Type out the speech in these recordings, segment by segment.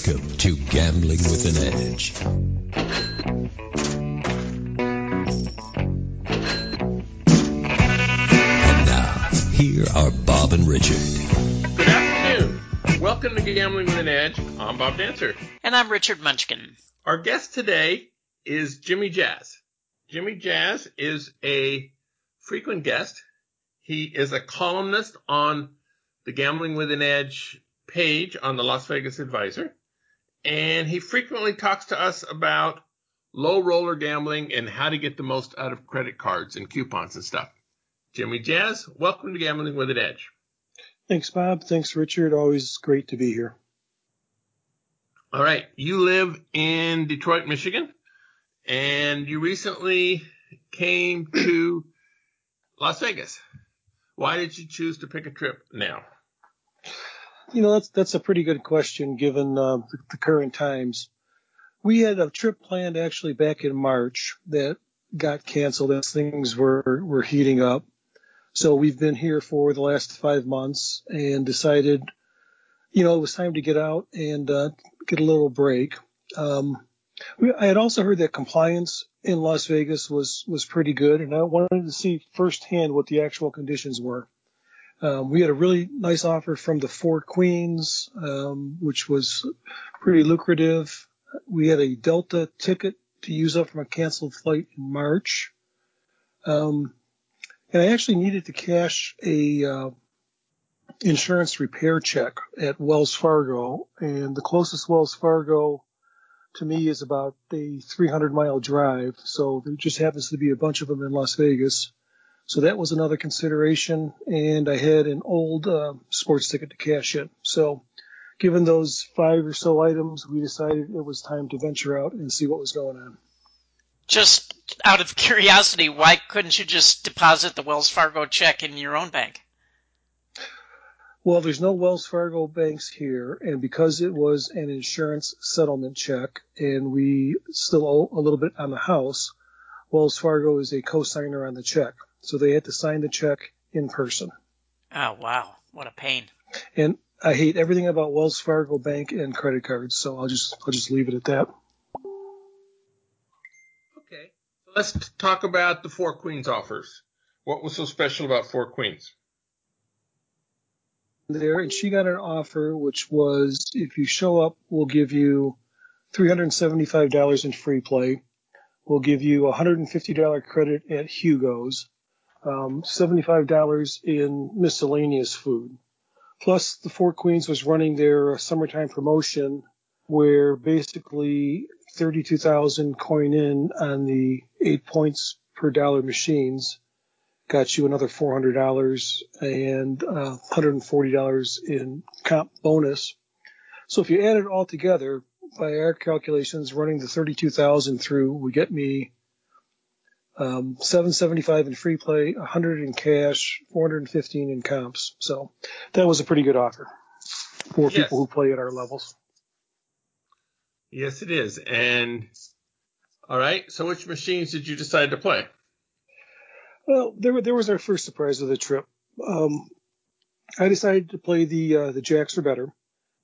Welcome to Gambling with an Edge. And now, here are Bob and Richard. Good afternoon. Welcome to Gambling with an Edge. I'm Bob Dancer. And I'm Richard Munchkin. Our guest today is Jimmy Jazz. Jimmy Jazz is a frequent guest. He is a columnist on the Gambling with an Edge page on the Las Vegas Advisor. And he frequently talks to us about low roller gambling and how to get the most out of credit cards and coupons and stuff. Jimmy Jazz, welcome to Gambling with an Edge. Thanks, Bob. Thanks, Richard. Always great to be here. All right. You live in Detroit, Michigan, and you recently came to Las Vegas. Why did you choose to pick a trip now? You know, that's a pretty good question given the current times. We had a trip planned actually back in March that got canceled as things were heating up. So we've been here for the last 5 months and decided, you know, it was time to get out and get a little break. I had also heard that compliance in Las Vegas was pretty good, and I wanted to see firsthand what the actual conditions were. We had a really nice offer from the Four Queens, which was pretty lucrative. We had a Delta ticket to use up from a canceled flight in March. And I actually needed to cash a insurance repair check at Wells Fargo. And the closest Wells Fargo to me is about a 300-mile drive. So there just happens to be a bunch of them in Las Vegas. So that was another consideration, and I had an old sports ticket to cash in. So given those 5 or so items, we decided it was time to venture out and see what was going on. Just out of curiosity, why couldn't you just deposit the Wells Fargo check in your own bank? Well, there's no Wells Fargo banks here, and because it was an insurance settlement check and we still owe a little bit on the house, Wells Fargo is a co-signer on the check. So they had to sign the check in person. Oh, wow. What a pain. And I hate everything about Wells Fargo Bank and credit cards, so I'll just leave it at that. Okay. Let's talk about the Four Queens offers. What was so special about Four Queens? There, and she got an offer which was, if you show up, we'll give you $375 in free play. We'll give you a $150 credit at Hugo's. $75 in miscellaneous food. Plus, the Four Queens was running their summertime promotion where basically 32,000 coin in on the 8 points per dollar machines got you another $400 and $140 in comp bonus. So if you add it all together, by our calculations, running the 32,000 through would get me $775 in free play, $100 in cash, $415 in comps. So that was a pretty good offer for people who play at our levels. Yes, it is. And all right. So which machines did you decide to play? Well, there was our first surprise of the trip. I decided to play the Jacks or better,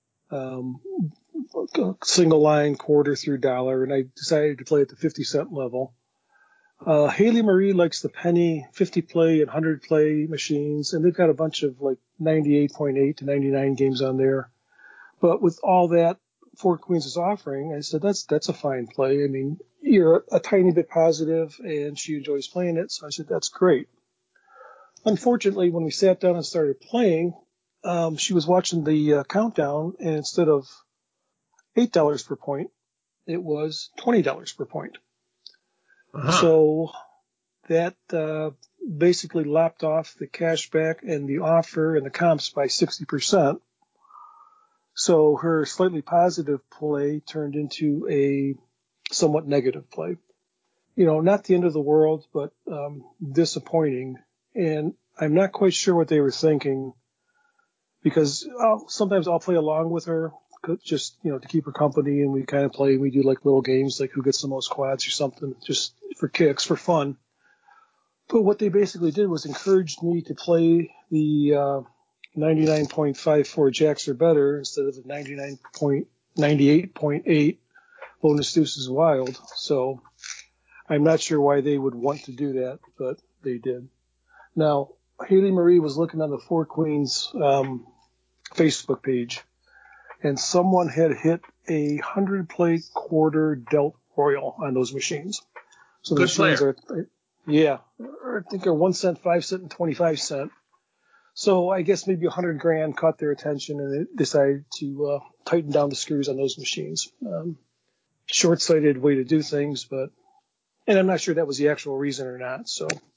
single line, quarter through dollar, and I decided to play at the 50-cent level. Haley Marie likes the penny 50 play and 100 play machines, and they've got a bunch of like 98.8 to 99 games on there. But with all that Four Queens is offering, I said, that's a fine play. I mean, you're a tiny bit positive, and she enjoys playing it, so I said, that's great. Unfortunately, when we sat down and started playing, she was watching the countdown, and instead of $8 per point, it was $20 per point. Uh-huh. So that basically lopped off the cashback and the offer and the comps by 60%. So her slightly positive play turned into a somewhat negative play. You know, not the end of the world, but disappointing. And I'm not quite sure what they were thinking because sometimes I'll play along with her just, you know, to keep her company, and we kind of play. We do like little games like who gets the most quads or something, just for kicks, for fun. But what they basically did was encouraged me to play the 99.54 Jacks or better instead of the 99.9 98.8 bonus deuces wild. So I'm not sure why they would want to do that, but they did. Now, Haley Marie was looking on the Four Queens Facebook page, and someone had hit a 100-play quarter dealt royal on those machines. So the Good machines player. I think they're 1 cent, 5 cent, and 25 cent. So I guess maybe $100,000 caught their attention, and they decided to tighten down the screws on those machines. Short-sighted way to do things, and I'm not sure that was the actual reason or not.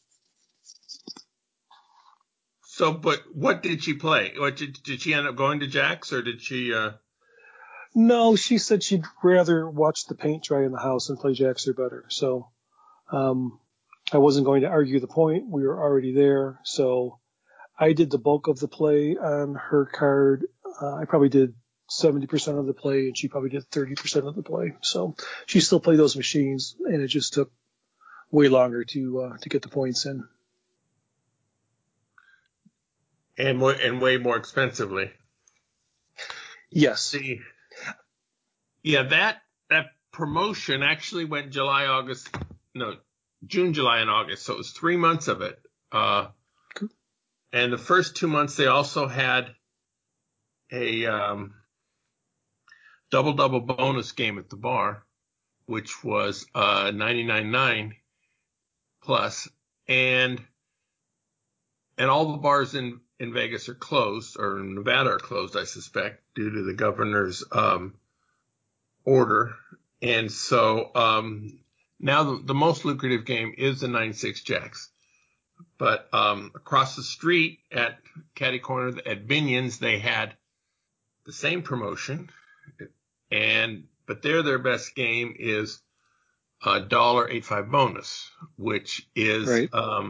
So, but what did she play? What did she end up going to jacks, or did she? No, she said she'd rather watch the paint dry in the house and play jacks are better. So I wasn't going to argue the point. We were already there. So I did the bulk of the play on her card. I probably did 70% of the play, and she probably did 30% of the play. So she still played those machines, and it just took way longer to get the points in. And way more expensively. Yes. That promotion actually went June, July, and August. So it was 3 months of it. Cool. And the first 2 months they also had a double bonus game at the bar, which was 99.9 plus, and all the bars in Vegas are closed, or in Nevada are closed, I suspect, due to the governor's order. And so now the most lucrative game is the 9-6 jacks. But across the street at Caddy Corner at Binion's, they had the same promotion, but their best game is $1.85 bonus, which is right.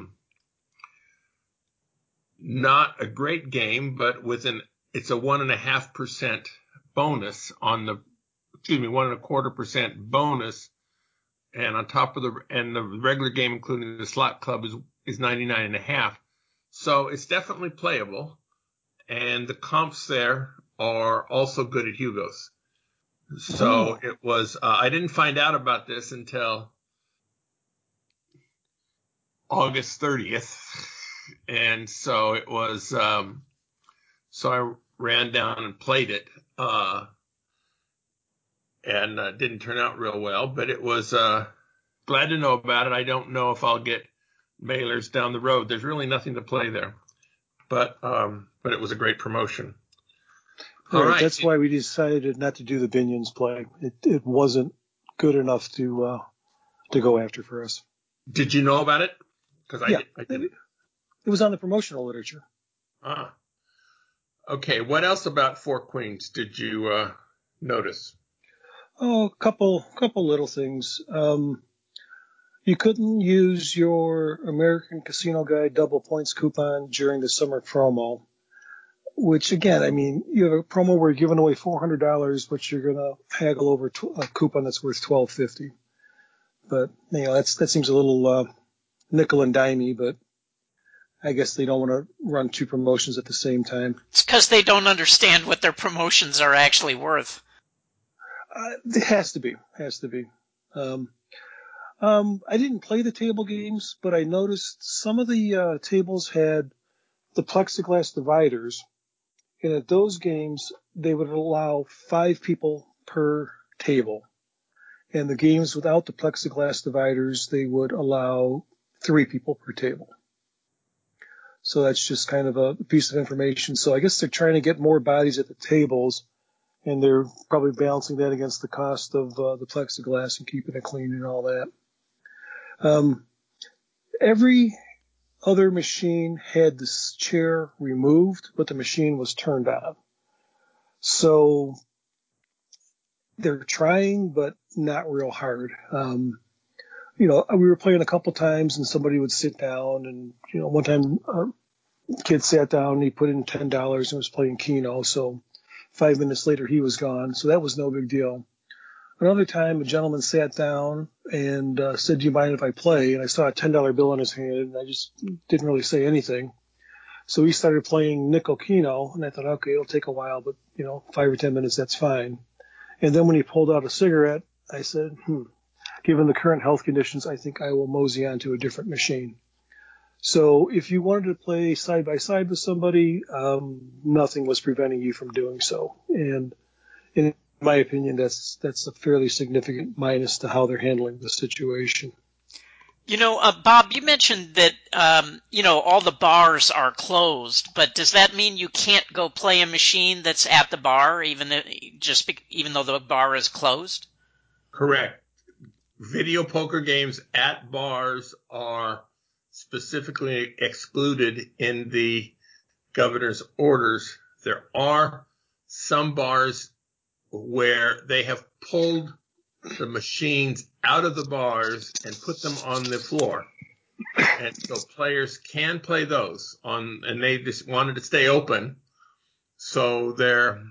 Not a great game, but it's a 1.5% bonus on the, 1.25% bonus, and on top of the regular game, including the slot club, is 99.5. So it's definitely playable, and the comps there are also good at Hugo's. So it was. I didn't find out about this until August 30th. And so it was, so I ran down and played it, and didn't turn out real well, but it was, glad to know about it. I don't know if I'll get mailers down the road. There's really nothing to play there, but it was a great promotion. All right. That's why we decided not to do the Binion's play. It wasn't good enough to go after for us. Did you know about it? Because I didn't. It was on the promotional literature. Okay. What else about Four Queens did you notice? Oh, a couple little things. You couldn't use your American Casino Guide double points coupon during the summer promo, which again, I mean, you have a promo where you're giving away $400, but you're going to haggle over a coupon that's worth $12.50. But that seems a little nickel and dimey, but I guess they don't want to run two promotions at the same time. It's because they don't understand what their promotions are actually worth. It has to be. I didn't play the table games, but I noticed some of the tables had the plexiglass dividers, and at those games they would allow 5 people per table. And the games without the plexiglass dividers, they would allow 3 people per table. So that's just kind of a piece of information. So I guess they're trying to get more bodies at the tables, and they're probably balancing that against the cost of the plexiglass and keeping it clean and all that. Every other machine had this chair removed, but the machine was turned on. So they're trying, but not real hard. We were playing a couple times and somebody would sit down, and, one time a kid sat down and he put in $10 and was playing Keno. So 5 minutes later he was gone. So that was no big deal. Another time a gentleman sat down and said, "Do you mind if I play?" And I saw a $10 bill in his hand, and I just didn't really say anything. So he started playing nickel Keno, and I thought, okay, it'll take a while, but 5 or 10 minutes, that's fine. And then when he pulled out a cigarette, I said, given the current health conditions, I think I will mosey on to a different machine. So if you wanted to play side by side with somebody, nothing was preventing you from doing so. And in my opinion, that's a fairly significant minus to how they're handling the situation. Bob, you mentioned that, all the bars are closed, but does that mean you can't go play a machine that's at the bar, even though the bar is closed? Correct. Video poker games at bars are specifically excluded in the governor's orders. There are some bars where they have pulled the machines out of the bars and put them on the floor. And so players can play those and they just wanted to stay open. So they're,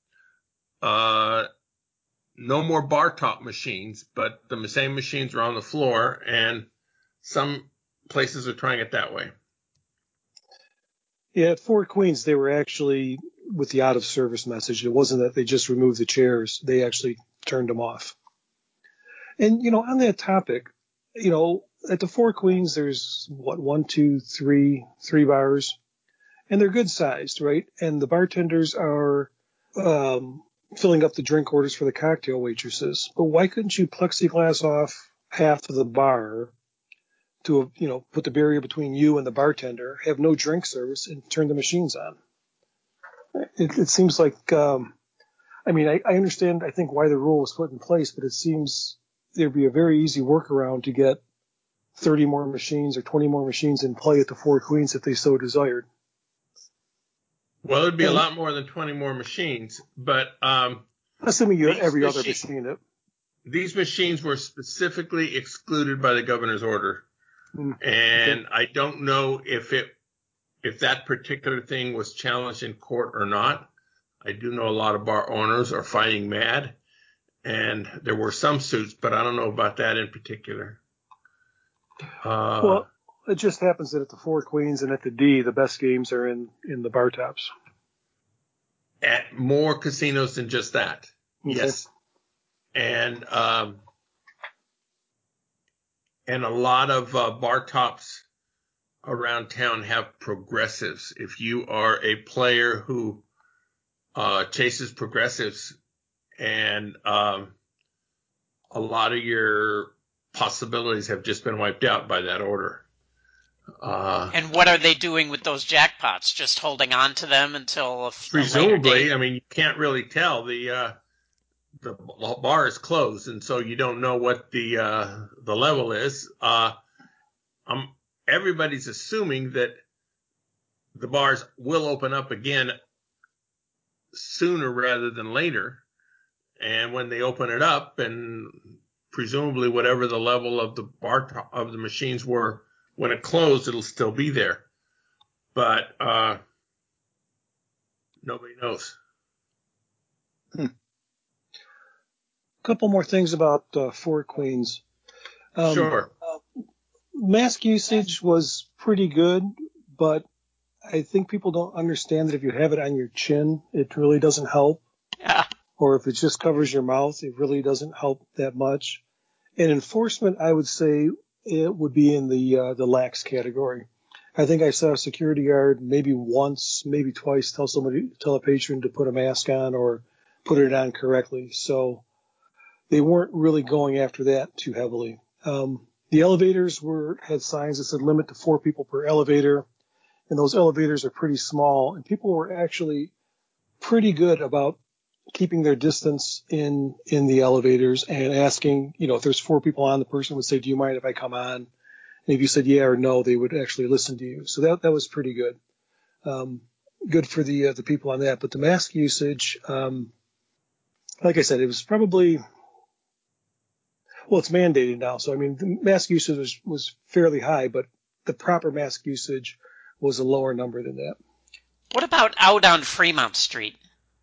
no more bar top machines, but the same machines are on the floor, and some places are trying it that way. Yeah, at Four Queens, they were actually with the out of service message. It wasn't that they just removed the chairs. They actually turned them off. And, on that topic, at the Four Queens, there's three bars, and they're good sized, right? And the bartenders are filling up the drink orders for the cocktail waitresses. But why couldn't you plexiglass off half of the bar to, put the barrier between you and the bartender, have no drink service, and turn the machines on? It seems like, I understand, I think, why the rule was put in place, but it seems there'd be a very easy workaround to get 30 more machines or 20 more machines in play at the Four Queens if they so desired. Well, it'd be a lot more than 20 more machines, but assuming you had every other machine. These machines were specifically excluded by the governor's order, and I don't know if that particular thing was challenged in court or not. I do know a lot of bar owners are fighting mad, and there were some suits, but I don't know about that in particular. Well, it just happens that at the Four Queens and at the D, the best games are in the bar tops. At more casinos than just that. Okay. Yes. And a lot of bar tops around town have progressives. If you are a player who chases progressives, and a lot of your possibilities have just been wiped out by that order. And what are they doing with those jackpots? Just holding on to them until presumably, you can't really tell. The bar is closed, and so you don't know what the level is. Everybody's assuming that the bars will open up again sooner rather than later. And when they open it up, and presumably whatever the level of the bar of the machines were when it closed, it'll still be there. But nobody knows. A couple more things about Four Queens. Sure. Mask usage was pretty good, but I think people don't understand that if you have it on your chin, it really doesn't help. Yeah. Or if it just covers your mouth, it really doesn't help that much. And enforcement, I would say it would be in the lax category. I think I saw a security guard maybe once, maybe twice tell a patron to put a mask on or put it on correctly. So they weren't really going after that too heavily. The elevators had signs that said limit to 4 people per elevator, and those elevators are pretty small, and people were actually pretty good about keeping their distance in the elevators and asking, if there's 4 people on, the person would say, do you mind if I come on? And if you said yeah or no, they would actually listen to you. So that was pretty good. Good for the people on that. But the mask usage, like I said, it was probably, it's mandated now. So, the mask usage was fairly high, but the proper mask usage was a lower number than that. What about out on Fremont Street?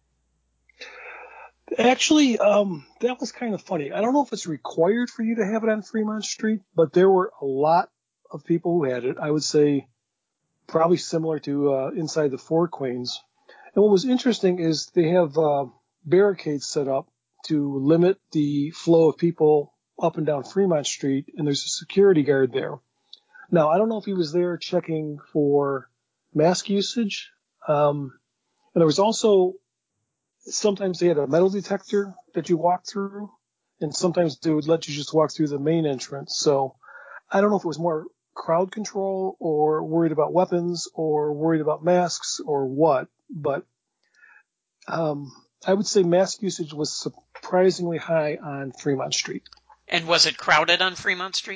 Actually, that was kind of funny. I don't know if it's required for you to have it on Fremont Street, but there were a lot of people who had it. I would say probably similar to inside the Four Queens. And what was interesting is they have barricades set up to limit the flow of people up and down Fremont Street, and there's a security guard there. Now, I don't know if he was there checking for mask usage. And there was also, sometimes they had a metal detector that you walked through, and sometimes they would let you just walk through the main entrance. So I don't know if it was more crowd control or worried about weapons or worried about masks or what, but I would say mask usage was surprisingly high on Fremont Street. And was it crowded on Fremont Street?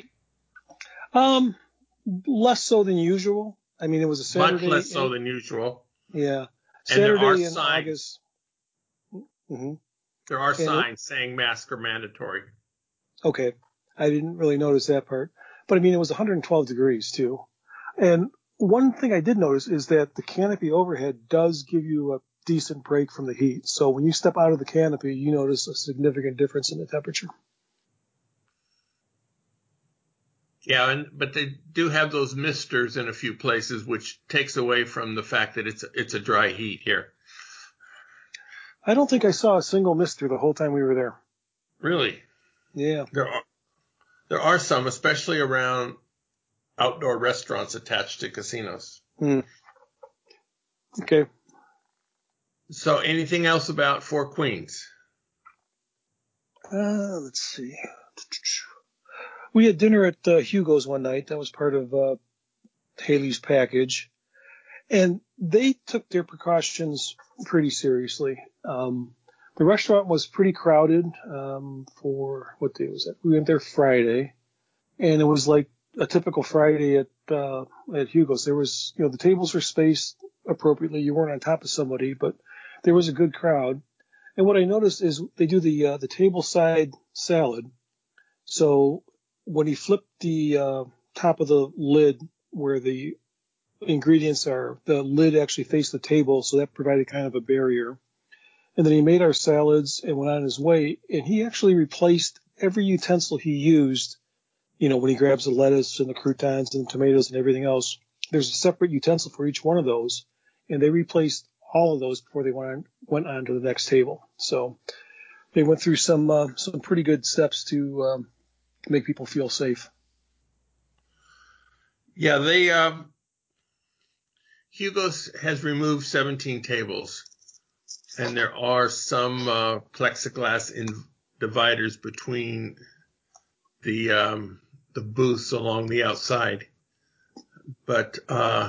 Less so than usual. I mean, it was a Saturday. Much less so than usual. Yeah. And there are Saturday in signs. August. Mm-hmm. There are signs saying masks are mandatory. Okay. I didn't really notice that part. But I mean, it was 112 degrees too. And one thing I did notice is that the canopy overhead does give you a decent break from the heat. So when you step out of the canopy, you notice a significant difference in the temperature. Yeah, but they do have those misters in a few places, which takes away from the fact that it's a dry heat here. I don't think I saw a single mister the whole time we were there. Really? Yeah. There are some, especially around outdoor restaurants attached to casinos. Okay. So anything else about Four Queens? Let's see. We had dinner at Hugo's one night. That was part of Haley's package. And they took their precautions pretty seriously. The restaurant was pretty crowded for, what day was that? We went there Friday. And it was like a typical Friday at Hugo's. There was, the tables were spaced appropriately. You weren't on top of somebody, but there was a good crowd. And what I noticed is they do the table side salad. So when he flipped the top of the lid where the ingredients are, the lid actually faced the table, so that provided kind of a barrier. And then he made our salads and went on his way, and he actually replaced every utensil he used. When he grabs the lettuce and the croutons and the tomatoes and everything else, there's a separate utensil for each one of those, and they replaced all of those before they went on to the next table. So they went through some pretty good steps to make people feel safe. Yeah, Hugo's has removed 17 tables, and there are some plexiglass dividers between the booths along the outside. But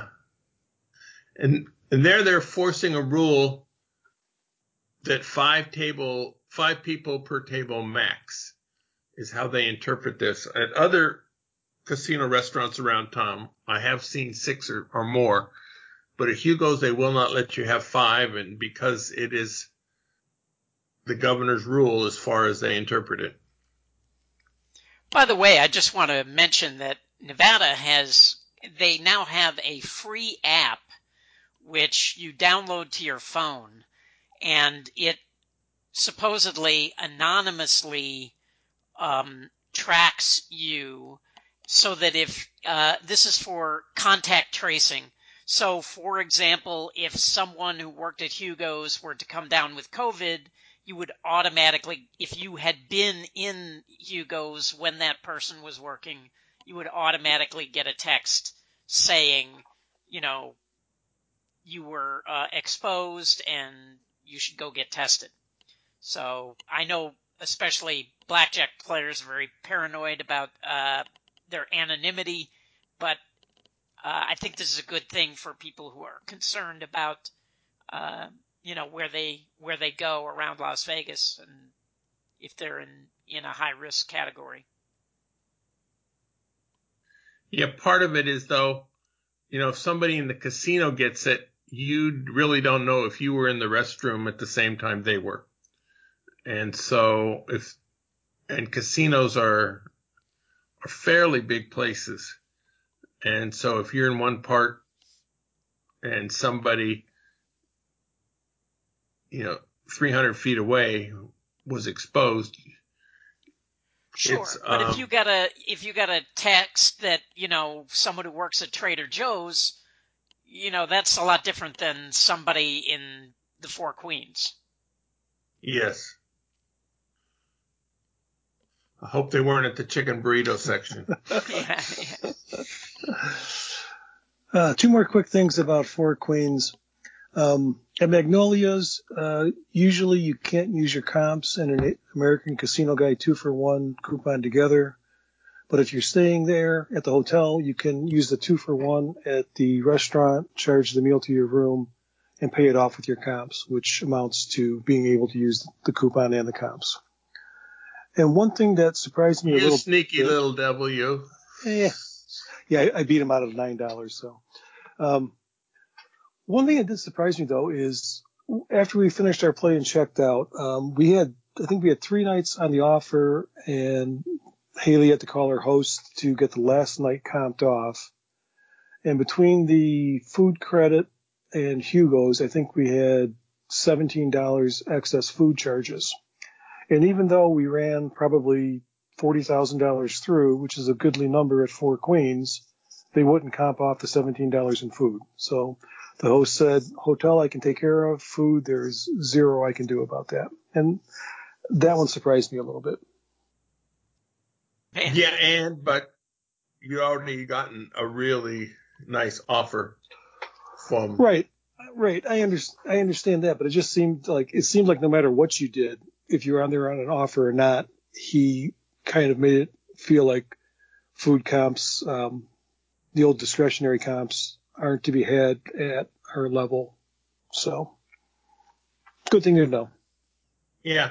and they're forcing a rule that five people per table max is how they interpret this. At other casino restaurants around town, I have seen 6 or more, but at Hugo's they will not let you have 5, and because it is the governor's rule as far as they interpret it. By the way, I just want to mention that Nevada they now have a free app which you download to your phone, and it supposedly anonymously tracks you so that if this is for contact tracing. So, for example, if someone who worked at Hugo's were to come down with COVID, you would automatically, if you had been in Hugo's when that person was working, you would automatically get a text saying, you were exposed and you should go get tested. So I know especially blackjack players are very paranoid about their anonymity, but I think this is a good thing for people who are concerned about where they go around Las Vegas and if they're in a high risk category. Yeah, part of it is though, if somebody in the casino gets it, you really don't know if you were in the restroom at the same time they were. And so casinos are fairly big places. And so if you're in one part and somebody, 300 feet away was exposed. Sure, but if you got a text that, someone who works at Trader Joe's, that's a lot different than somebody in the Four Queens. Yes. I hope they weren't at the chicken burrito section. Yeah. Two more quick things about Four Queens. At Magnolia's, usually you can't use your comps and an American Casino Guide 2-for-1 coupon together. But if you're staying there at the hotel, you can use the 2-for-1 at the restaurant, charge the meal to your room, and pay it off with your comps, which amounts to being able to use the coupon and the comps. And one thing that surprised me a little You sneaky little devil, you. Yeah, I beat him out of $9. So, one thing that did surprise me though is after we finished our play and checked out, I think we had 3 nights on the offer, and Haley had to call her host to get the last night comped off. And between the food credit and Hugo's, I think we had $17 excess food charges. And even though we ran probably $40,000 through, which is a goodly number at Four Queens, they wouldn't comp off the $17 in food. So the host said, hotel I can take care of, food there's zero I can do about that. And that one surprised me a little bit. Yeah, but you already gotten a really nice offer from. Right. I understand that, but it seemed like no matter what you did, if you're on there on an offer or not, he kind of made it feel like food comps, the old discretionary comps, aren't to be had at our level. So, good thing to know. Yeah.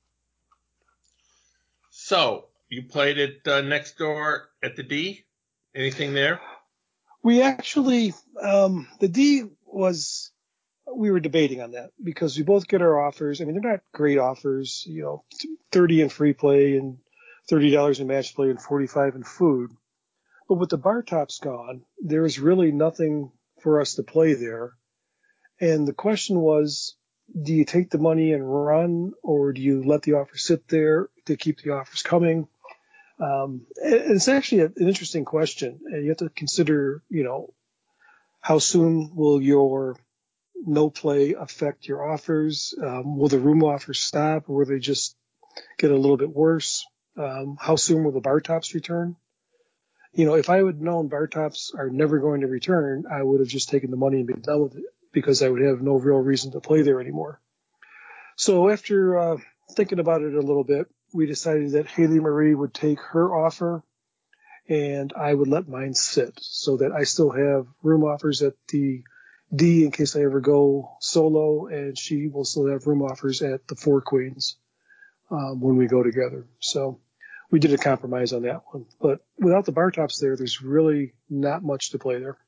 So, you played it next door at the D? Anything there? We actually, the D was, we were debating on that because we both get our offers. I mean, they're not great offers, $30 in free play and $30 in match play and $45 in food. But with the bar tops gone, there's really nothing for us to play there. And the question was, do you take the money and run, or do you let the offer sit there to keep the offers coming? It's actually an interesting question. And you have to consider, how soon will your no play affect your offers? Will the room offers stop, or will they just get a little bit worse? How soon will the bar tops return? If I would have known bar tops are never going to return, I would have just taken the money and been done with it because I would have no real reason to play there anymore. So after thinking about it a little bit, we decided that Haley Marie would take her offer and I would let mine sit so that I still have room offers at the D in case I ever go solo, and she will still have room offers at the Four Queens when we go together. So we did a compromise on that one. But without the bar tops there's really not much to play there.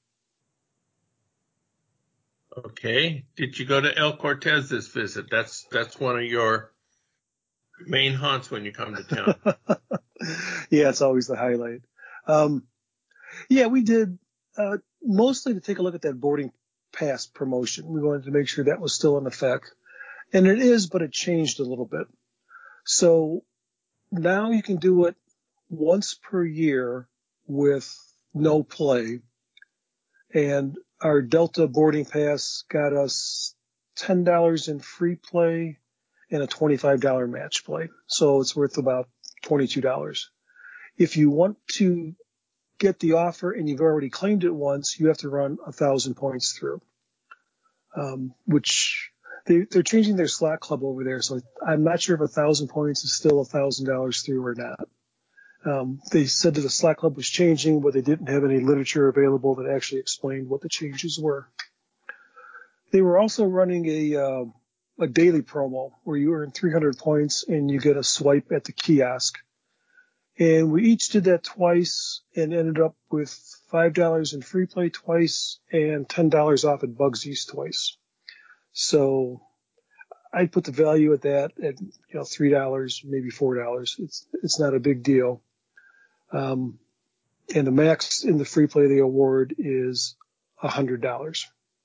Okay. Did you go to El Cortez this visit? That's one of your main haunts when you come to town. Yeah, it's always the highlight. Yeah, we did mostly to take a look at that boarding pass promotion. We wanted to make sure that was still in effect. And it is, but it changed a little bit. So now you can do it once per year with no play. And our Delta boarding pass got us $10 in free play and a $25 match play. So it's worth about $22. If you want to get the offer and you've already claimed it once, you have to run 1,000 points through, which they're changing their slot club over there. So I'm not sure if 1,000 points is still $1,000 through or not. They said that the slot club was changing, but they didn't have any literature available that actually explained what the changes were. They were also running a daily promo where you earn 300 points and you get a swipe at the kiosk. And we each did that twice and ended up with $5 in free play twice and $10 off at Bugsy's twice. So I put the value at that at $3, maybe $4. It's not a big deal. And the max in the free play they award is $100.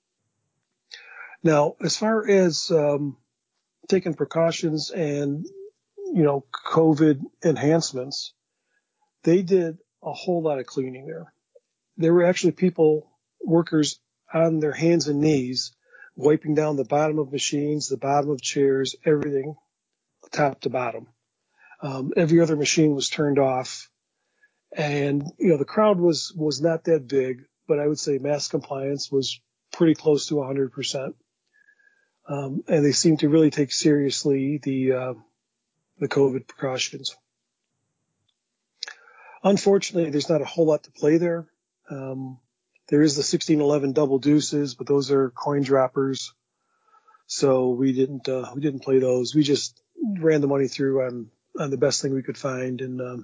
Now, as far as taking precautions and COVID enhancements, they did a whole lot of cleaning there. There were actually workers on their hands and knees, wiping down the bottom of machines, the bottom of chairs, everything, top to bottom. Every other machine was turned off. And, the crowd was not that big, but I would say mask compliance was pretty close to 100%. And they seemed to really take seriously the COVID precautions. Unfortunately, there's not a whole lot to play there. There is the 1611 double deuces, but those are coin droppers. So we didn't play those. We just ran the money through on the best thing we could find and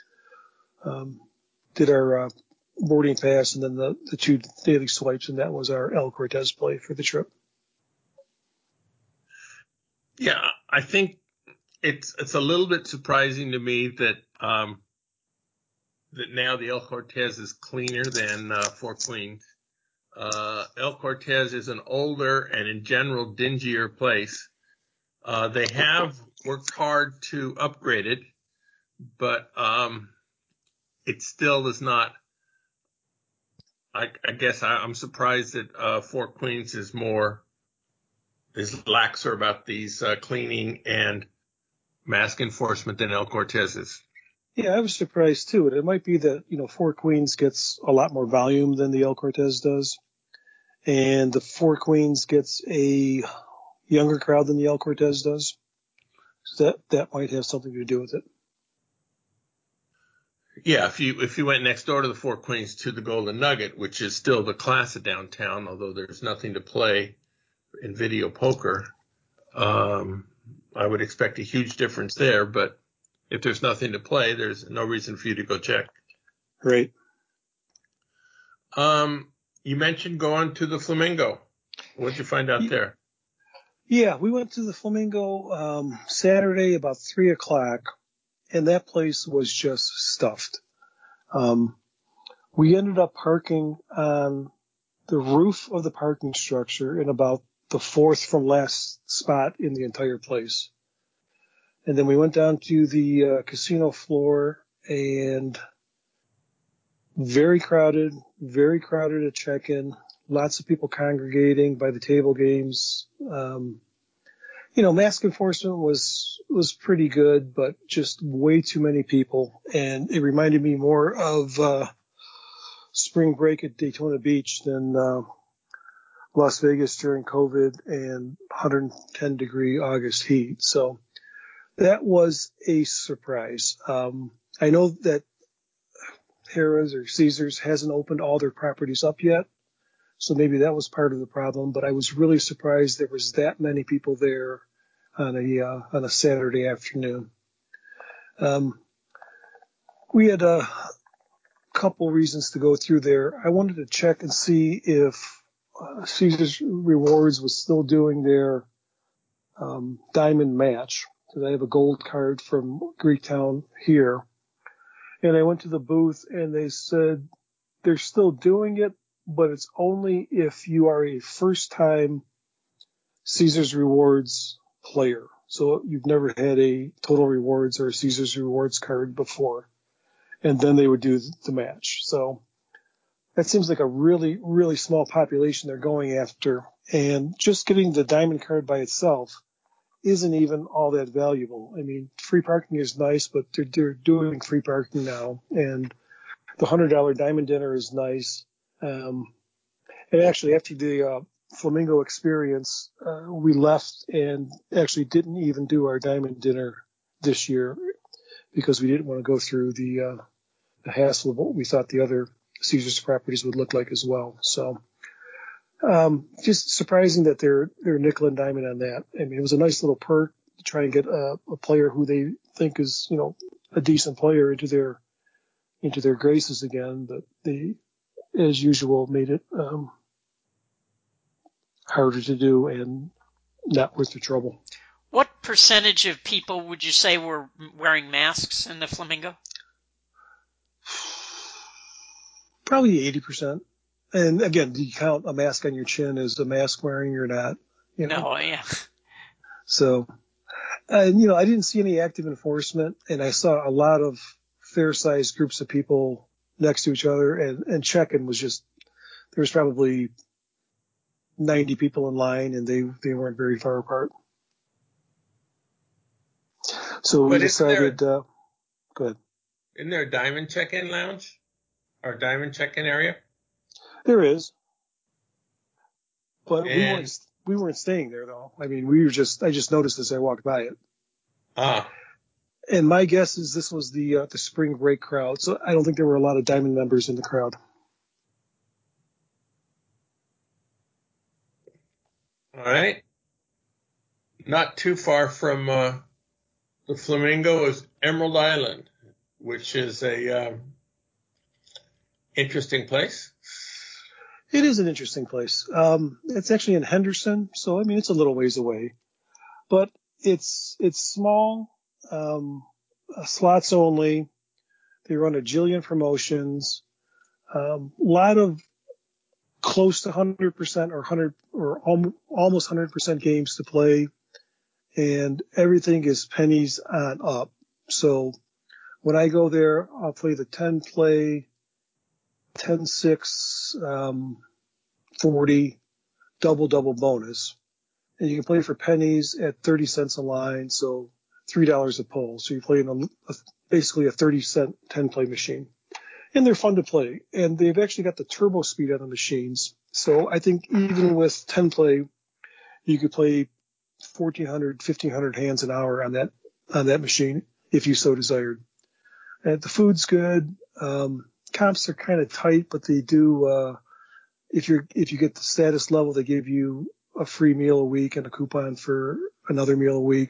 did our boarding pass and then the 2 daily swipes, and that was our El Cortez play for the trip. Yeah, I think it's a little bit surprising to me that that now the El Cortez is cleaner than Four Queens. El Cortez is an older and in general dingier place. They have worked hard to upgrade it, but it still is not. I guess I'm surprised that Four Queens is laxer about these cleaning and mask enforcement than El Cortez is. Yeah, I was surprised too. It might be that, Four Queens gets a lot more volume than the El Cortez does. And the Four Queens gets a younger crowd than the El Cortez does. So that might have something to do with it. Yeah, if you went next door to the Four Queens to the Golden Nugget, which is still the class of downtown, although there's nothing to play in video poker, I would expect a huge difference there. But if there's nothing to play, there's no reason for you to go check. Right. You mentioned going to the Flamingo. What'd you find out there? Yeah, we went to the Flamingo Saturday about 3:00, and that place was just stuffed. We ended up parking on the roof of the parking structure in about the 4th from last spot in the entire place. And then we went down to the casino floor, and very crowded at check-in. Lots of people congregating by the table games. Mask enforcement was pretty good, but just way too many people. And it reminded me more of spring break at Daytona Beach than Las Vegas during COVID and 110-degree August heat. So that was a surprise. I know that Harrah's or Caesars hasn't opened all their properties up yet, so maybe that was part of the problem. But I was really surprised there was that many people there on a Saturday afternoon. We had a couple reasons to go through there. I wanted to check and see if Caesars Rewards was still doing their diamond match, because I have a gold card from Greektown here. And I went to the booth and they said they're still doing it, but it's only if you are a first-time Caesars Rewards player. So you've never had a Total Rewards or a Caesars Rewards card before. And then they would do the match. So that seems like a really, really small population they're going after. And just getting the diamond card by itself isn't even all that valuable. I mean, free parking is nice, but they're doing free parking now. And the $100 diamond dinner is nice. And actually, after the Flamingo experience, we left and actually didn't even do our diamond dinner this year because we didn't want to go through the hassle of what we thought the other Caesars properties would look like as well. So just surprising that they're nickel and diamond on that. I mean, it was a nice little perk to try and get a player who they think is, a decent player into their graces again, but they, as usual, made it harder to do and not worth the trouble. What percentage of people would you say were wearing masks in the Flamingo? Probably 80%. And again, do you count a mask on your chin as a mask wearing or not? No, yeah. So, I didn't see any active enforcement, and I saw a lot of fair-sized groups of people next to each other, and check-in was just, there was probably 90 people in line, and they weren't very far apart. So we But decided, go ahead. isn't there a diamond check-in lounge or diamond check-in area? There is, but And we weren't staying there though. I mean, I just noticed as I walked by it. And my guess is this was the spring break crowd, so I don't think there were a lot of Diamond members in the crowd. all right. Not too far from the Flamingo is Emerald Island, which is a interesting place. It is an interesting place. It's actually in Henderson, so I mean it's a little ways away, but it's small, slots only. They run a jillion promotions, a lot of close to 100% or 100 or almost 100% games to play, and everything is pennies on up. So when I go there, I'll play the 10 play, 10-6, 40 double bonus, and you can play for pennies at 30 cents a line, so $3 a pull. So you're playing basically a 30-cent 10 play machine. And they're fun to play. And they've actually got the turbo speed on the machines. So I think even with 10 play, you could play 1,400, 1,500 hands an hour on that machine if you so desired. And the food's good. Comps are kind of tight, but they do, if you get the status level, they give you a free meal a week and a coupon for another meal a week.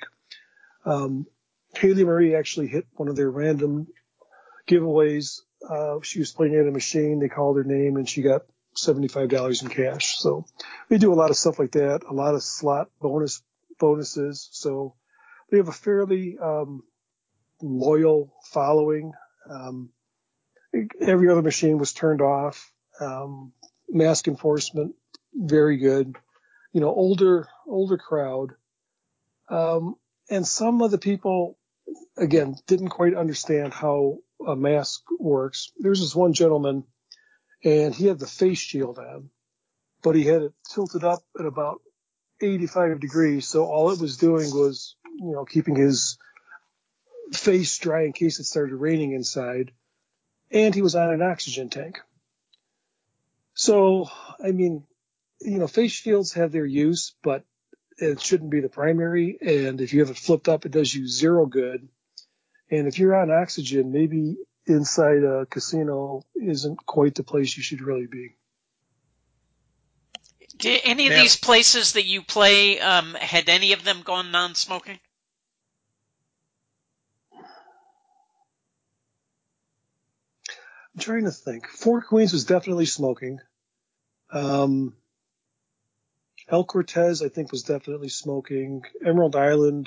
Haley Marie actually hit one of their random giveaways. She was playing at a machine. They called her name and she got $75 in cash. So they do a lot of stuff like that, a lot of slot bonuses. So they have a fairly loyal following. Every other machine was turned off. Mask enforcement, very good. Older crowd. And some of the people, again, didn't quite understand how a mask works. There's this one gentleman, and he had the face shield on, but he had it tilted up at about 85 degrees. So all it was doing was, keeping his face dry in case it started raining inside. And he was on an oxygen tank. So, I mean, face shields have their use, but it shouldn't be the primary. And if you have it flipped up, it does you zero good. And if you're on oxygen, maybe inside a casino isn't quite the place you should really be. Did any of these places that you play, had any of them gone non-smoking? I'm trying to think. Four Queens was definitely smoking. El Cortez, I think, was definitely smoking. Emerald Island,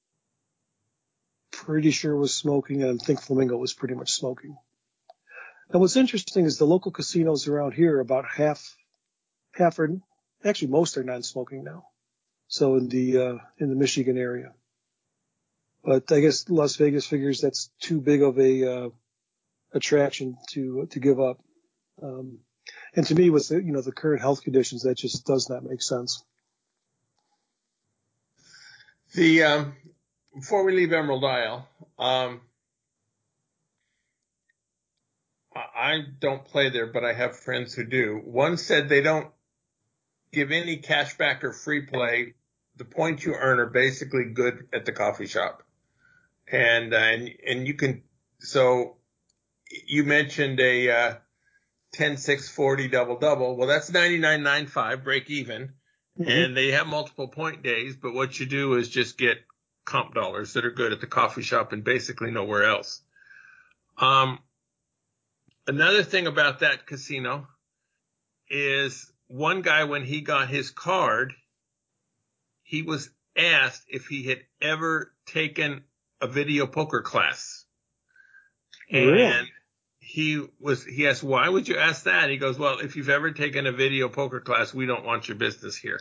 pretty sure was smoking, and I think Flamingo was pretty much smoking. Now, what's interesting is the local casinos around here, about half are, actually most are non-smoking now. So in the Michigan area. But I guess Las Vegas figures that's too big of a attraction to give up. And to me, with the current health conditions, that just does not make sense. Before we leave Emerald Isle, I don't play there, but I have friends who do. One said they don't give any cash back or free play. The points you earn are basically good at the coffee shop, and you can. So you mentioned a 10-6-40 double. Well, that's 99.95 break even. Mm-hmm. And they have multiple point days, but what you do is just get comp dollars that are good at the coffee shop and basically nowhere else. Another thing about that casino is one guy, when he got his card, he was asked if he had ever taken a video poker class. Really? And he asked, why would you ask that? He goes, well, if you've ever taken a video poker class, we don't want your business here.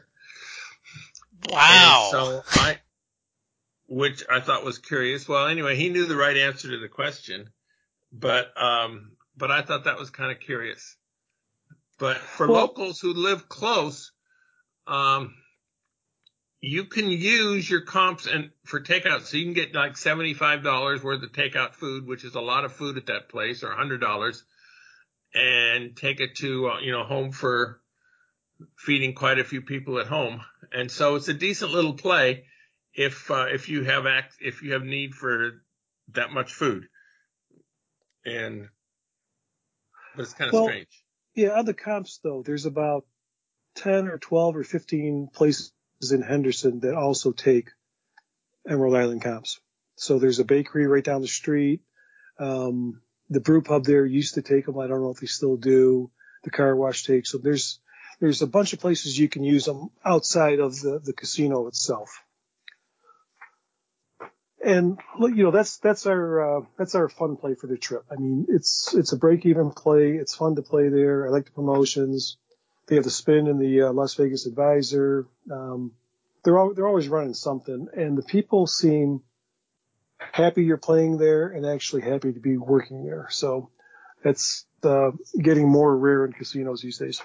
Wow. And so which I thought was curious. Well, anyway, he knew the right answer to the question, but I thought that was kind of curious. But for locals who live close, you can use your comps and for takeout. So you can get like $75 worth of takeout food, which is a lot of food at that place, or $100, and take it to, home for feeding quite a few people at home. And so it's a decent little play if you have need for that much food. But it's kind of strange. Yeah, on the comps though, there's about 10 or 12 or 15 places in Henderson that also take Emerald Island comps. So there's a bakery right down the street. The brew pub there used to take them. I don't know if they still do. The car wash takes them. There's a bunch of places you can use them outside of the casino itself. And that's our fun play for the trip. I mean, it's a break-even play. It's fun to play there. I like the promotions. They have the spin and the Las Vegas Advisor. They're always running something, and the people seem happy you're playing there and actually happy to be working there. So that's getting more rare in casinos these days.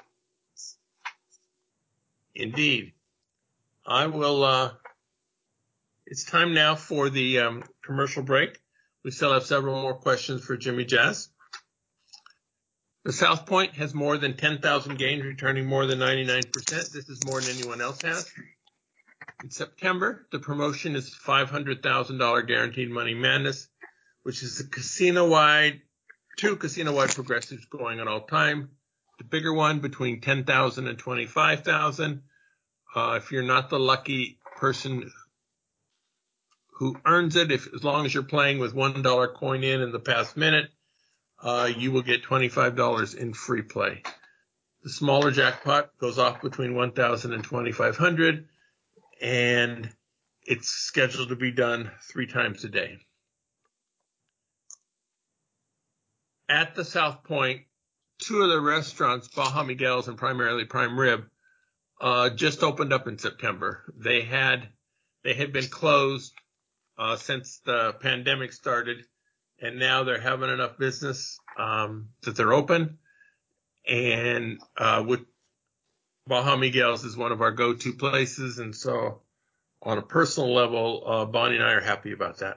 Indeed. I will. It's time now for the commercial break. We still have several more questions for Jimmy Jazz. The South Point has more than 10,000 games, returning more than 99%. This is more than anyone else has. In September, the promotion is $500,000 guaranteed money madness, which is two casino-wide progressives going at all time. The bigger one between $10,000 and $25,000. If you're not the lucky person who earns it, as long as you're playing with $1 coin in the past minute, you will get $25 in free play. The smaller jackpot goes off between $1,000 and $2,500, and it's scheduled to be done 3 times a day. At the South Point, 2 of the restaurants, Baja Miguel's and primarily Prime Rib, just opened up in September. They had been closed since the pandemic started, and now they're having enough business that they're open. And with Baja Miguel's is one of our go-to places, and so on a personal level, Bonnie and I are happy about that.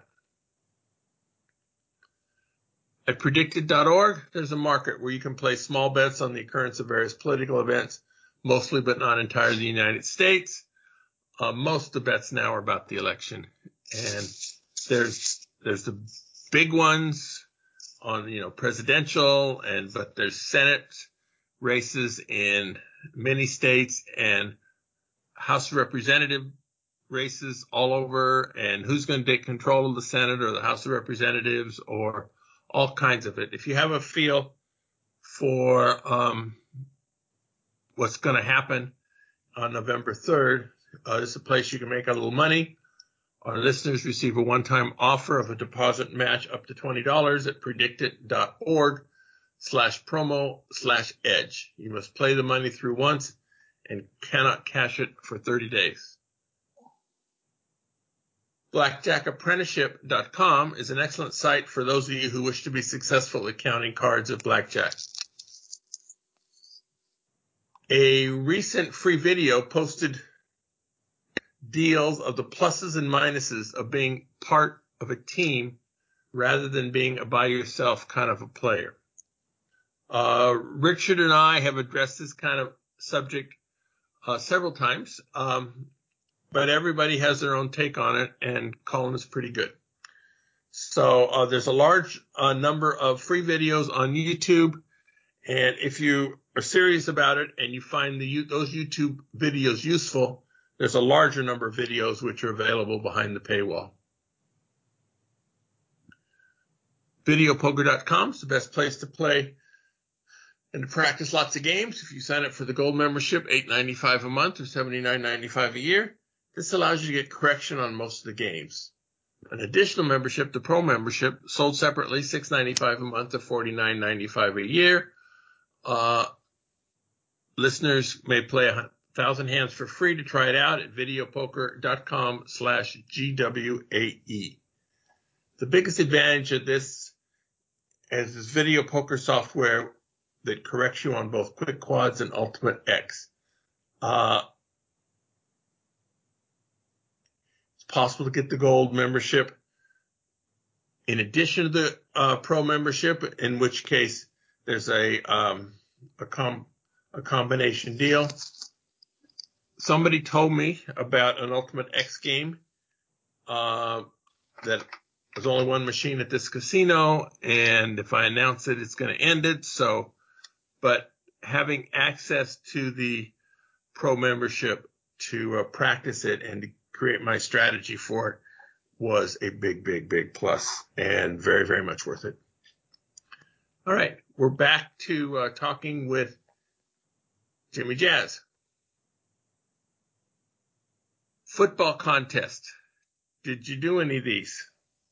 At predicted.org, there's a market where you can place small bets on the occurrence of various political events, mostly but not entirely the United States. Most of the bets now are about the election, and there's the big ones on presidential, but there's Senate races in many states and House of Representative races all over, and who's going to take control of the Senate or the House of Representatives, or all kinds of it. If you have a feel for what's going to happen on November 3rd, this is a place you can make a little money. Our listeners receive a one-time offer of a deposit match up to $20 at predictit.org/promo/edge. You must play the money through once and cannot cash it for 30 days. BlackjackApprenticeship.com is an excellent site for those of you who wish to be successful at counting cards at blackjack. A recent free video posted deals of the pluses and minuses of being part of a team rather than being a by yourself kind of a player. Richard and I have addressed this kind of subject several times, but everybody has their own take on it, and Colin is pretty good. So there's a large number of free videos on YouTube, and if you are serious about it and you find those YouTube videos useful, there's a larger number of videos which are available behind the paywall. Videopoker.com is the best place to play and to practice lots of games. If you sign up for the gold membership, $8.95 a month or $79.95 a year, this allows you to get correction on most of the games. An additional membership, the Pro membership, sold separately, $6.95 a month or $49.95 a year. Listeners may play 1,000 hands for free to try it out at videopoker.com/GWAE. The biggest advantage of this is this video poker software that corrects you on both Quick Quads and Ultimate X. possible to get the gold membership in addition to the pro membership, in which case there's a combination deal. Somebody told me about an Ultimate X game that there's only one machine at this casino, and if I announce it, it's going to end it. But having access to the pro membership to practice it and to create my strategy for it was a big plus, and very, very much worth it. All right, we're back to talking with Jimmy Jazz. Football contest. Did you do any of these?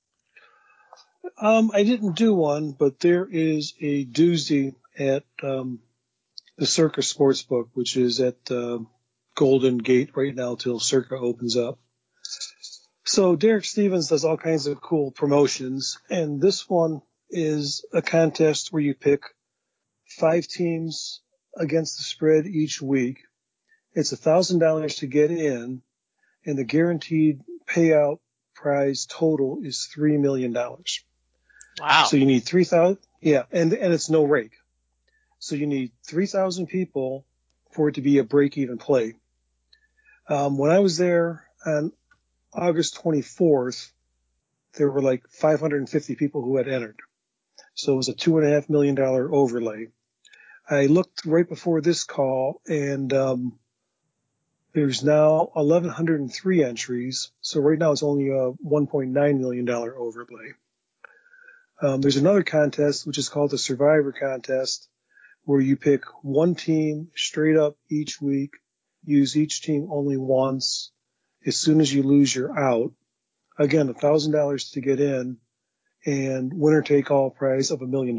I didn't do one, but there is a doozy at the Circa Sportsbook, which is at Golden Gate right now till Circa opens up. So Derek Stevens does all kinds of cool promotions, and this one is a contest where you pick 5 teams against the spread each week. It's $1,000 to get in, and the guaranteed payout prize total is $3 million. Wow. So you need 3,000. Yeah, and it's no rake. So you need 3,000 people for it to be a break-even play. When I was there on August 24th, there were like 550 people who had entered. So it was a $2.5 million overlay. I looked right before this call, and there's now 1,103 entries. So right now it's only a $1.9 million overlay. There's another contest, which is called the Survivor Contest, where you pick one team straight up each week, use each team only once. As soon as you lose, you're out. Again, $1,000 to get in, and winner take all prize of $1 million.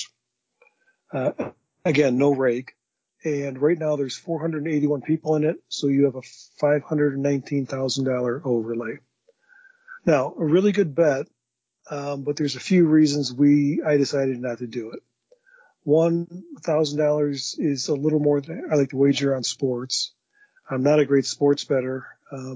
Again, no rake. And right now there's 481 people in it, so you have a $519,000 overlay. Now, a really good bet, but there's a few reasons I decided not to do it. One, $1,000 is a little more than I like to wager on sports. I'm not a great sports bettor.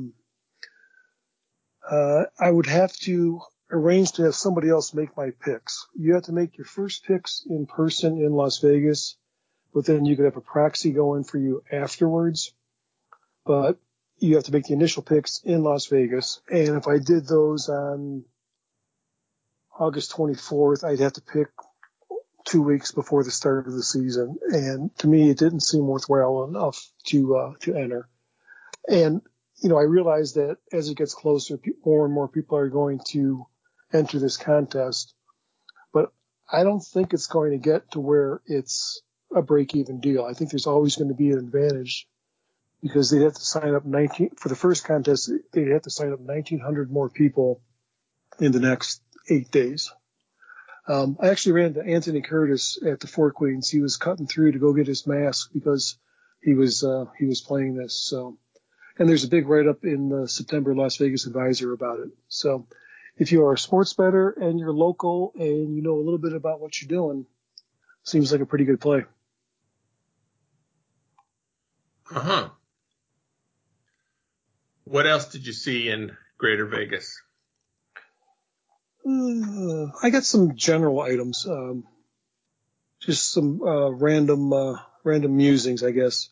I would have to arrange to have somebody else make my picks. You have to make your first picks in person in Las Vegas, but then you could have a proxy go in for you afterwards. But you have to make the initial picks in Las Vegas. And if I did those on August 24th, I'd have to pick 2 weeks before the start of the season. And to me, it didn't seem worthwhile enough to enter. And, I realize that as it gets closer, more and more people are going to enter this contest. But I don't think it's going to get to where it's a break-even deal. I think there's always going to be an advantage because they'd have to sign up for the first contest, they'd have to sign up 1,900 more people in the next 8 days. I actually ran into Anthony Curtis at the Four Queens. He was cutting through to go get his mask because he was playing this. So, and there's a big write-up in the September Las Vegas Advisor about it. So if you are a sports bettor and you're local and you know a little bit about what you're doing, seems like a pretty good play. Uh-huh. What else did you see in Greater Vegas? I got some general items, just some random musings, I guess.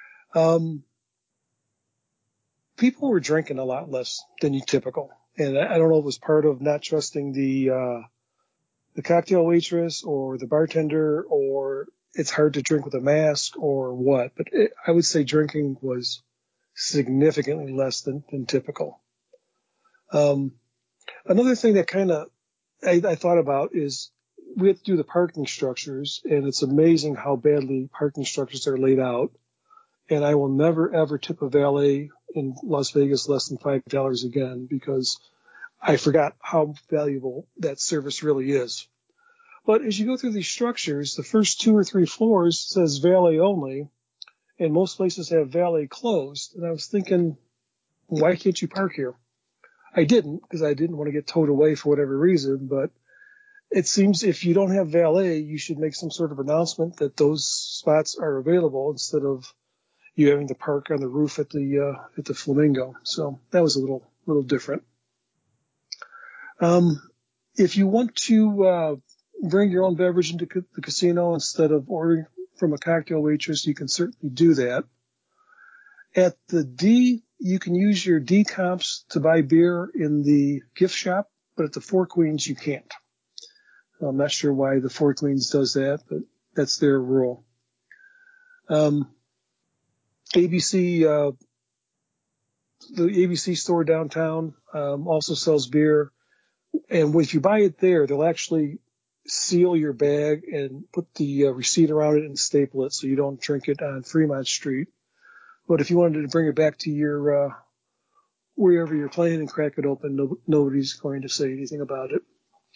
People were drinking a lot less than typical, and I don't know if it was part of not trusting the cocktail waitress or the bartender, or it's hard to drink with a mask or what. But I would say drinking was significantly less than typical. Another thing that kind of I thought about is we have to do the parking structures, and it's amazing how badly parking structures are laid out. And I will never, ever tip a valet in Las Vegas less than $5 again because I forgot how valuable that service really is. But as you go through these structures, the first 2 or 3 floors says valet only, and most places have valet closed. And I was thinking, why can't you park here? I didn't because I didn't want to get towed away for whatever reason, but it seems if you don't have valet, you should make some sort of announcement that those spots are available instead of you having to park on the roof at the Flamingo. So that was a little different. If you want to bring your own beverage into the casino instead of ordering from a cocktail waitress, you can certainly do that. At the D, you can use your D comps to buy beer in the gift shop, but at the Four Queens, you can't. I'm not sure why the Four Queens does that, but that's their rule. ABC, the ABC store downtown also sells beer. And if you buy it there, they'll actually seal your bag and put the receipt around it and staple it so you don't drink it on Fremont Street. But if you wanted to bring it back to your wherever you're playing and crack it open, nobody's going to say anything about it.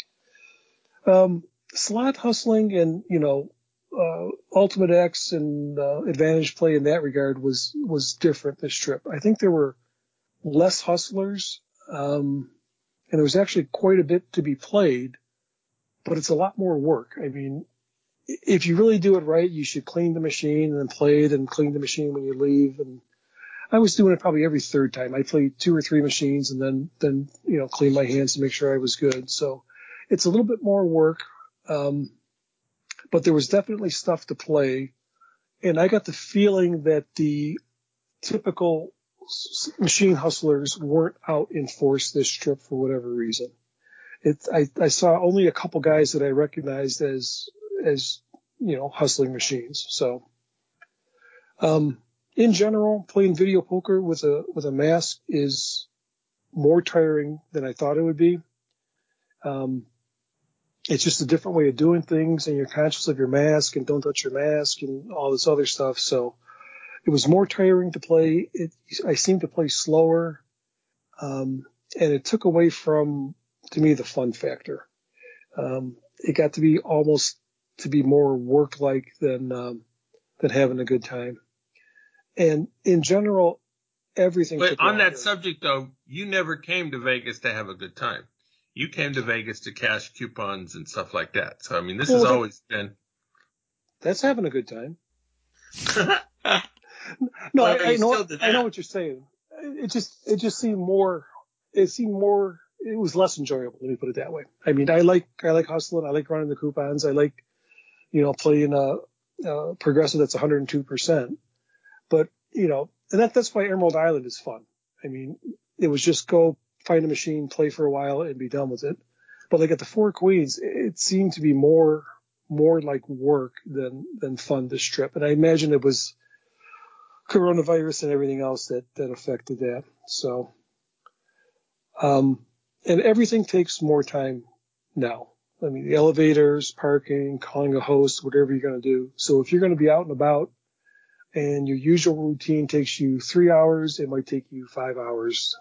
Slot hustling and, Ultimate X and Advantage Play in that regard was different this trip. I think there were less hustlers, and there was actually quite a bit to be played, but it's a lot more work. I mean, if you really do it right, you should clean the machine and then play it and clean the machine when you leave. And I was doing it probably every third time. I played 2 or 3 machines and then clean my hands to make sure I was good. So it's a little bit more work. But there was definitely stuff to play. And I got the feeling that the typical machine hustlers weren't out in force this trip for whatever reason. I saw only a couple guys that I recognized as hustling machines. So, in general, playing video poker with a mask is more tiring than I thought it would be. It's just a different way of doing things, and you're conscious of your mask and don't touch your mask and all this other stuff. So it was more tiring to play. I seemed to play slower, and it took away from, to me, the fun factor. It got to be almost to be more work-like than having a good time. And in general, everything. But on that subject, though, you never came to Vegas to have a good time. You came to Vegas to cash coupons and stuff like that. So, I mean, this has always been. That's having a good time. No, I know what you're saying. It just seemed more. It was less enjoyable. Let me put it that way. I mean, I like hustling. I like running the coupons. I like, playing a progressive that's 102%. But and that's why Emerald Island is fun. I mean, it was just go find a machine, play for a while, and be done with it. But like at the Four Queens, it seemed to be more like work than fun this trip. And I imagine it was coronavirus and everything else that affected that. So, and everything takes more time now. I mean, the elevators, parking, calling a host, whatever you're going to do. So if you're going to be out and about and your usual routine takes you 3 hours, it might take you 5 hours.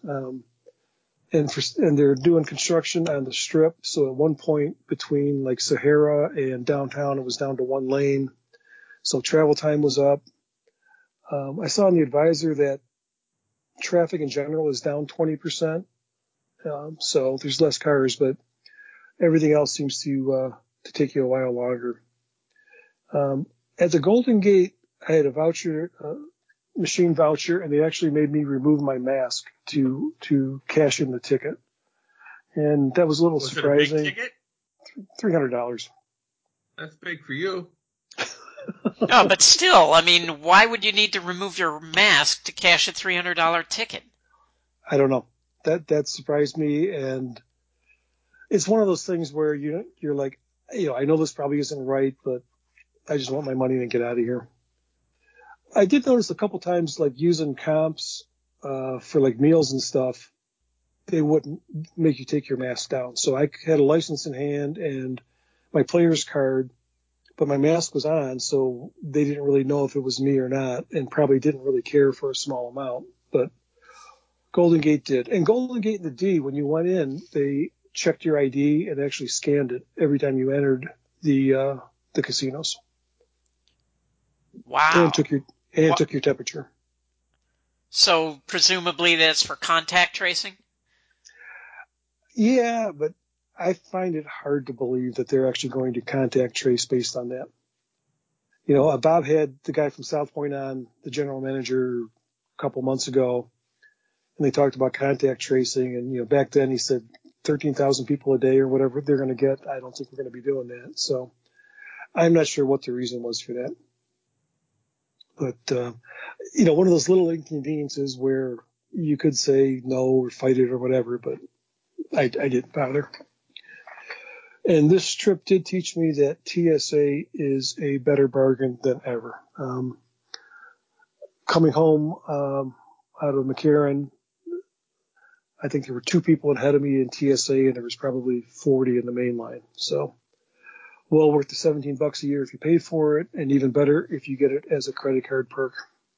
And they're doing construction on the Strip. So at one point between like Sahara and downtown, it was down to 1 lane. So travel time was up. I saw in the advisor that traffic in general is down 20%. So there's less cars, but everything else seems to take you a while longer. At the Golden Gate, I had a voucher, machine voucher, and they actually made me remove my mask to cash in the ticket. And that was a little surprising. Was it a big ticket? $300. That's big for you. No, but still, I mean, why would you need to remove your mask to cash a $300 ticket? I don't know. That surprised me, and it's one of those things where you're like, I know this probably isn't right, but I just want my money and get out of here. I did notice a couple times, like using comps for like meals and stuff, they wouldn't make you take your mask down. So I had a license in hand and my player's card, but my mask was on, so they didn't really know if it was me or not, and probably didn't really care for a small amount. But Golden Gate did. And Golden Gate and the D, when you went in, they checked your ID and actually scanned it every time you entered the casinos. Wow. And took your temperature. So presumably that's for contact tracing? Yeah, but I find it hard to believe that they're actually going to contact trace based on that. Bob had the guy from South Point on, the general manager, a couple months ago, and they talked about contact tracing. And, back then he said 13,000 people a day or whatever they're going to get. I don't think we're going to be doing that. So I'm not sure what the reason was for that. But, one of those little inconveniences where you could say no or fight it or whatever, but I didn't bother. And this trip did teach me that TSA is a better bargain than ever. Coming home out of McCarran, I think there were 2 people ahead of me in TSA, and there was probably 40 in the main line. So well worth the $17 a year if you pay for it, and even better if you get it as a credit card perk.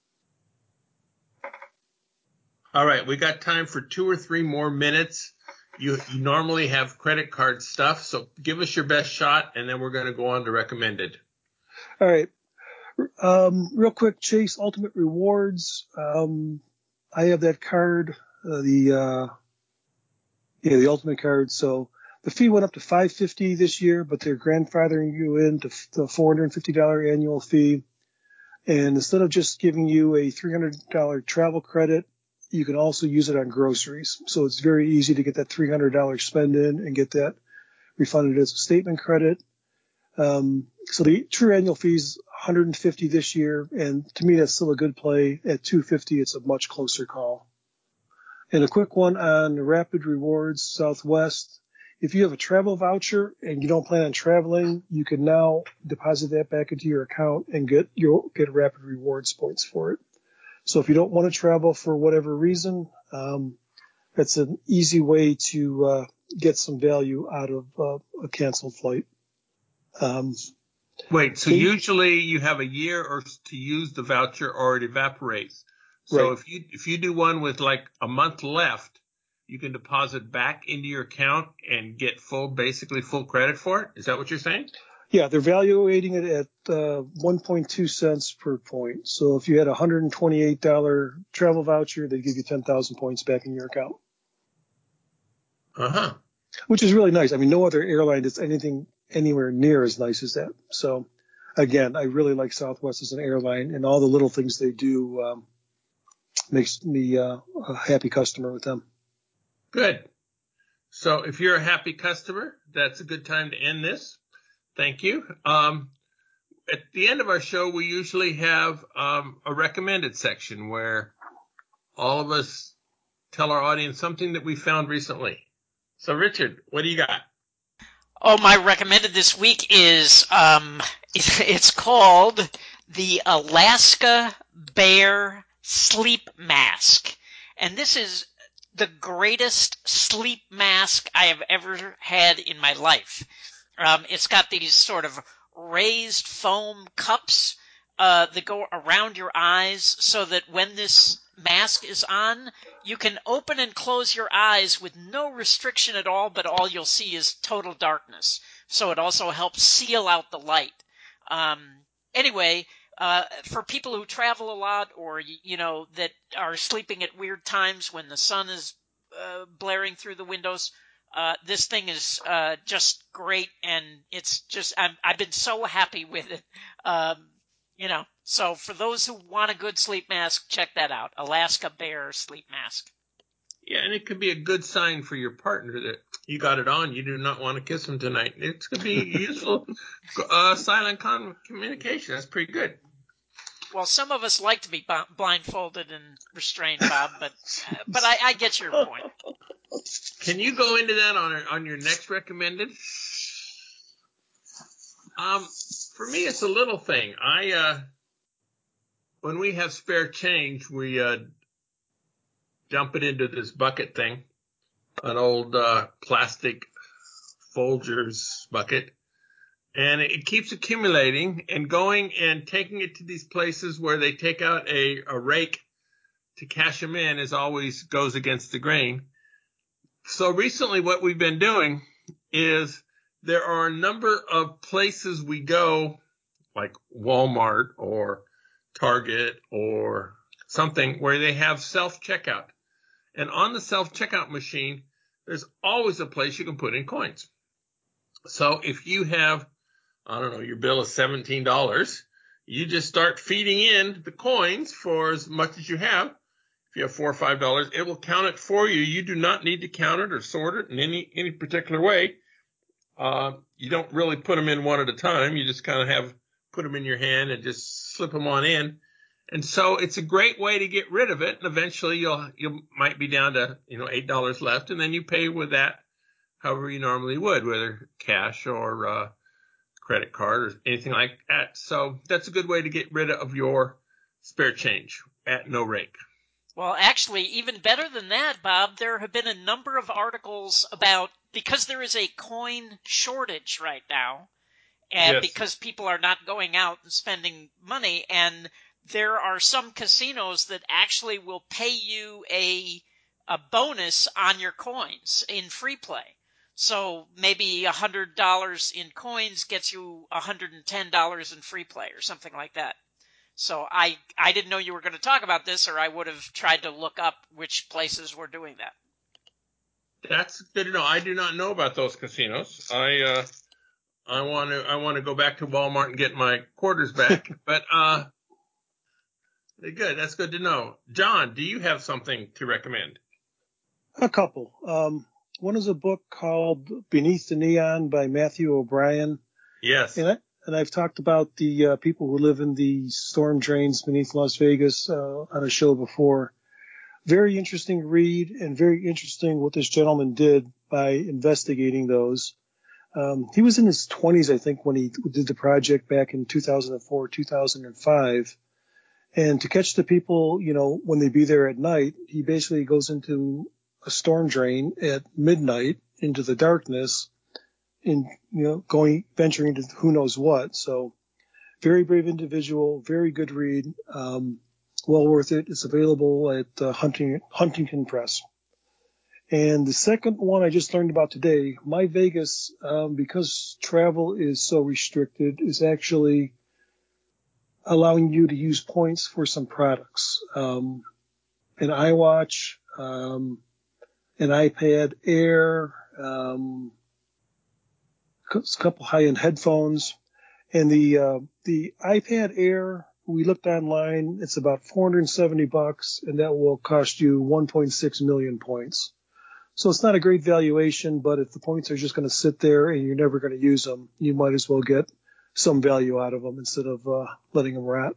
All right, we got time for 2 or 3 more minutes. You normally have credit card stuff, so give us your best shot, and then we're going to go on to recommended. All right. Real quick, Chase Ultimate Rewards. I have that card, the Ultimate card. So the fee went up to $550 this year, but they're grandfathering you into the $450 annual fee. And instead of just giving you a $300 travel credit, you can also use it on groceries. So it's very easy to get that $300 spend in and get that refunded as a statement credit. So the true annual fee is $150 this year, and to me that's still a good play. At $250, it's a much closer call. And a quick one on Rapid Rewards Southwest. If you have a travel voucher and you don't plan on traveling, you can now deposit that back into your account and you'll get Rapid Rewards points for it. So if you don't want to travel for whatever reason, that's an easy way to get some value out of a canceled flight. Wait, so usually you have a year or to use the voucher or it evaporates. So right. if you do one with like a month left, you can deposit back into your account and get basically full credit for it. Is that what you're saying? Yeah, they're evaluating it at 1.2 cents per point. So if you had a $128 travel voucher, they give you 10,000 points back in your account. Uh-huh. Which is really nice. I mean, no other airline does anything anywhere near as nice as that. So, again, I really like Southwest as an airline, and all the little things they do makes me a happy customer with them. Good. So if you're a happy customer, that's a good time to end this. Thank you. At the end of our show, we usually have a recommended section where all of us tell our audience something that we found recently. So, Richard, what do you got? Oh, my recommended this week is it's called the Alaska Bear Sleep Mask. And this is the greatest sleep mask I have ever had in my life. It's got these sort of raised foam cups that go around your eyes so that when this mask is on, you can open and close your eyes with no restriction at all, but all you'll see is total darkness. So it also helps seal out the light. Anyway, for people who travel a lot or, that are sleeping at weird times when the sun is blaring through the windows, this thing is just great, and it's just I've been so happy with it. So for those who want a good sleep mask, check that out. Alaska Bear Sleep Mask. Yeah, and it could be a good sign for your partner that you got it on. You do not want to kiss him tonight. It could be useful silent communication. That's pretty good. Well, some of us like to be blindfolded and restrained, Bob, but I get your point. Can you go into that on your next recommended? For me, it's a little thing. When we have spare change, we dump it into this bucket thing, an old plastic Folgers bucket, and it keeps accumulating and going and taking it to these places where they take out a rake to cash them in always goes against the grain. So recently what we've been doing is there are a number of places we go, like Walmart or Target or something, where they have self-checkout. And on the self-checkout machine, there's always a place you can put in coins. So if you have, I don't know, your bill is $17, you just start feeding in the coins for as much as you have. If you have $4 or $5, it will count it for you. You do not need to count it or sort it in any particular way. You don't really put them in one at a time. You just kind of put them in your hand and just slip them on in. And so it's a great way to get rid of it. And eventually you might be down to, $8 left, and then you pay with that however you normally would, whether cash or credit card or anything like that. So that's a good way to get rid of your spare change at no rake. Well, actually, even better than that, Bob, there have been a number of articles about, because there is a coin shortage right now, and Yes. because people are not going out and spending money, and there are some casinos that actually will pay you a bonus on your coins in free play. So maybe $100 in coins gets you $110 in free play or something like that. So I didn't know you were going to talk about this, or I would have tried to look up which places were doing that. That's good to know. I do not know about those casinos. I want to go back to Walmart and get my quarters back. But good. That's good to know. John, do you have something to recommend? A couple. One is a book called Beneath the Neon by Matthew O'Brien. Yes. And I've talked about the people who live in the storm drains beneath Las Vegas on a show before. Very interesting read, and very interesting what this gentleman did by investigating those. He was in his 20s, I think, when he did the project back in 2004, 2005. And to catch the people, when they be there at night, he basically goes into a storm drain at midnight into the darkness, in venturing into who knows what. So very brave individual, very good read, well worth it. It's available at Huntington Press. And the second one I just learned about today, My Vegas, because travel is so restricted, is actually allowing you to use points for some products. An iWatch, an iPad Air, a couple high-end headphones, and the iPad Air, we looked online, it's about $470, and that will cost you 1.6 million points. So it's not a great valuation, but if the points are just going to sit there and you're never going to use them, you might as well get some value out of them instead of letting them rot.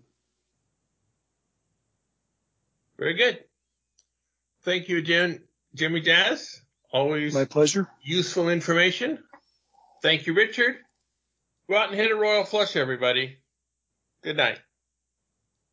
Very good. Thank you, Jimmy Jazz. Always my pleasure. Useful information. Thank you, Richard. Go out and hit a royal flush, everybody. Good night.